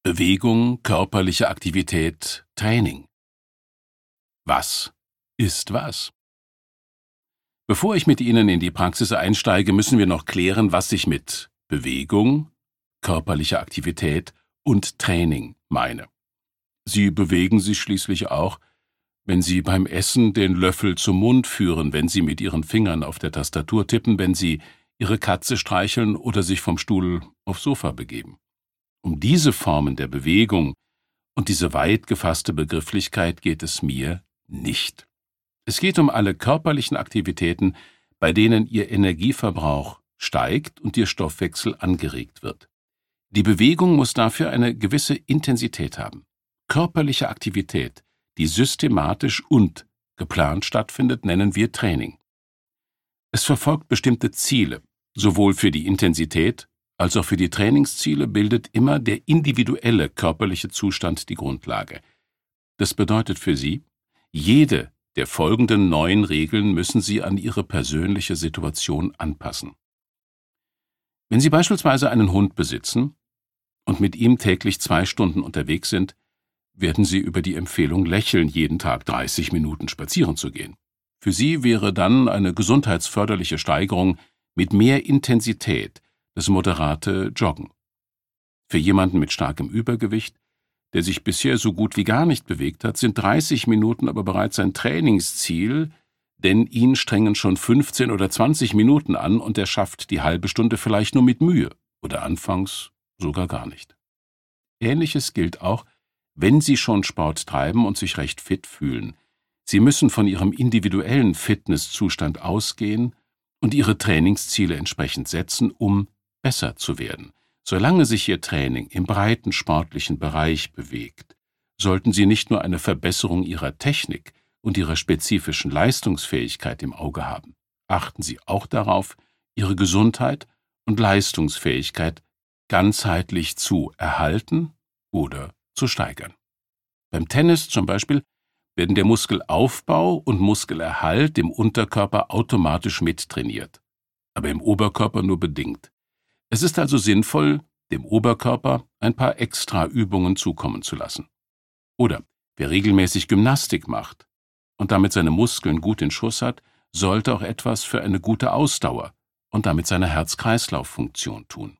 Bewegung, körperliche Aktivität, Training. Was ist was? Bevor ich mit Ihnen in die Praxis einsteige, müssen wir noch klären, was ich mit Bewegung, körperlicher Aktivität und Training meine. Sie bewegen sich schließlich auch, wenn Sie beim Essen den Löffel zum Mund führen, wenn Sie mit Ihren Fingern auf der Tastatur tippen, wenn Sie Ihre Katze streicheln oder sich vom Stuhl aufs Sofa begeben. Um diese Formen der Bewegung und diese weit gefasste Begrifflichkeit geht es mir nicht. Es geht um alle körperlichen Aktivitäten, bei denen Ihr Energieverbrauch steigt und Ihr Stoffwechsel angeregt wird. Die Bewegung muss dafür eine gewisse Intensität haben. Körperliche Aktivität, die systematisch und geplant stattfindet, nennen wir Training. Es verfolgt bestimmte Ziele, sowohl für die Intensität als auch für die Trainingsziele bildet immer der individuelle körperliche Zustand die Grundlage. Das bedeutet für Sie, jede der folgenden 9 Regeln müssen Sie an Ihre persönliche Situation anpassen. Wenn Sie beispielsweise einen Hund besitzen und mit ihm täglich 2 Stunden unterwegs sind, werden Sie über die Empfehlung lächeln, jeden Tag 30 Minuten spazieren zu gehen. Für Sie wäre dann eine gesundheitsförderliche Steigerung mit mehr Intensität das moderate Joggen. Für jemanden mit starkem Übergewicht, der sich bisher so gut wie gar nicht bewegt hat, sind 30 Minuten aber bereits ein Trainingsziel, denn ihn strengen schon 15 oder 20 Minuten an und er schafft die halbe Stunde vielleicht nur mit Mühe oder anfangs sogar gar nicht. Ähnliches gilt auch, wenn Sie schon Sport treiben und sich recht fit fühlen. Sie müssen von Ihrem individuellen Fitnesszustand ausgehen und Ihre Trainingsziele entsprechend setzen, um besser zu werden. Solange sich Ihr Training im breiten sportlichen Bereich bewegt, sollten Sie nicht nur eine Verbesserung Ihrer Technik und Ihrer spezifischen Leistungsfähigkeit im Auge haben. Achten Sie auch darauf, Ihre Gesundheit und Leistungsfähigkeit ganzheitlich zu erhalten oder zu steigern. Beim Tennis zum Beispiel werden der Muskelaufbau und Muskelerhalt im Unterkörper automatisch mittrainiert, aber im Oberkörper nur bedingt. Es ist also sinnvoll, dem Oberkörper ein paar extra Übungen zukommen zu lassen. Oder wer regelmäßig Gymnastik macht und damit seine Muskeln gut in Schuss hat, sollte auch etwas für eine gute Ausdauer und damit seine Herz-Kreislauf-Funktion tun.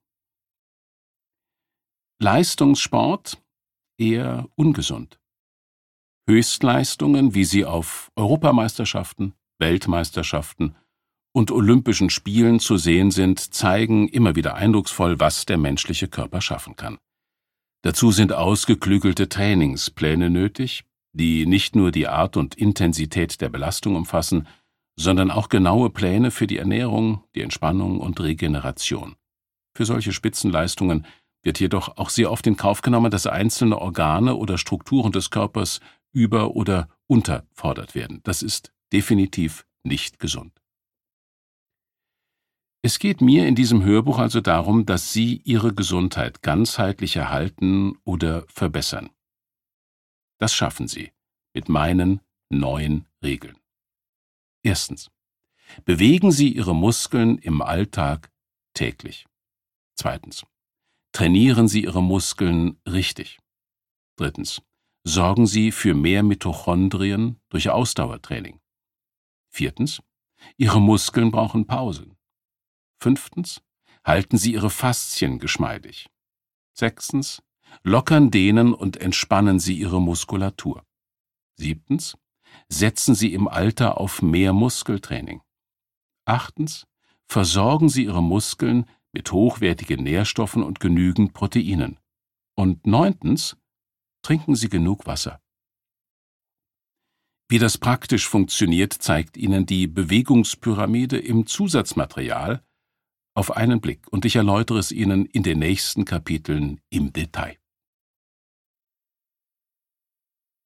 Leistungssport eher ungesund. Höchstleistungen, wie sie auf Europameisterschaften, Weltmeisterschaften und Olympischen Spielen zu sehen sind, zeigen immer wieder eindrucksvoll, was der menschliche Körper schaffen kann. Dazu sind ausgeklügelte Trainingspläne nötig, die nicht nur die Art und Intensität der Belastung umfassen, sondern auch genaue Pläne für die Ernährung, die Entspannung und Regeneration. Für solche Spitzenleistungen wird jedoch auch sehr oft in Kauf genommen, dass einzelne Organe oder Strukturen des Körpers über- oder unterfordert werden. Das ist definitiv nicht gesund. Es geht mir in diesem Hörbuch also darum, dass Sie Ihre Gesundheit ganzheitlich erhalten oder verbessern. Das schaffen Sie mit meinen 9 Regeln. Erstens. Bewegen Sie Ihre Muskeln im Alltag täglich. Zweitens. Trainieren Sie Ihre Muskeln richtig. Drittens. Sorgen Sie für mehr Mitochondrien durch Ausdauertraining. Viertens. Ihre Muskeln brauchen Pausen. Fünftens. Halten Sie Ihre Faszien geschmeidig. Sechstens. Lockern, dehnen und entspannen Sie Ihre Muskulatur. Siebtens. Setzen Sie im Alter auf mehr Muskeltraining. Achtens. Versorgen Sie Ihre Muskeln mit hochwertigen Nährstoffen und genügend Proteinen. Und neuntens. Trinken Sie genug Wasser. Wie das praktisch funktioniert, zeigt Ihnen die Bewegungspyramide im Zusatzmaterial auf einen Blick, und ich erläutere es Ihnen in den nächsten Kapiteln im Detail.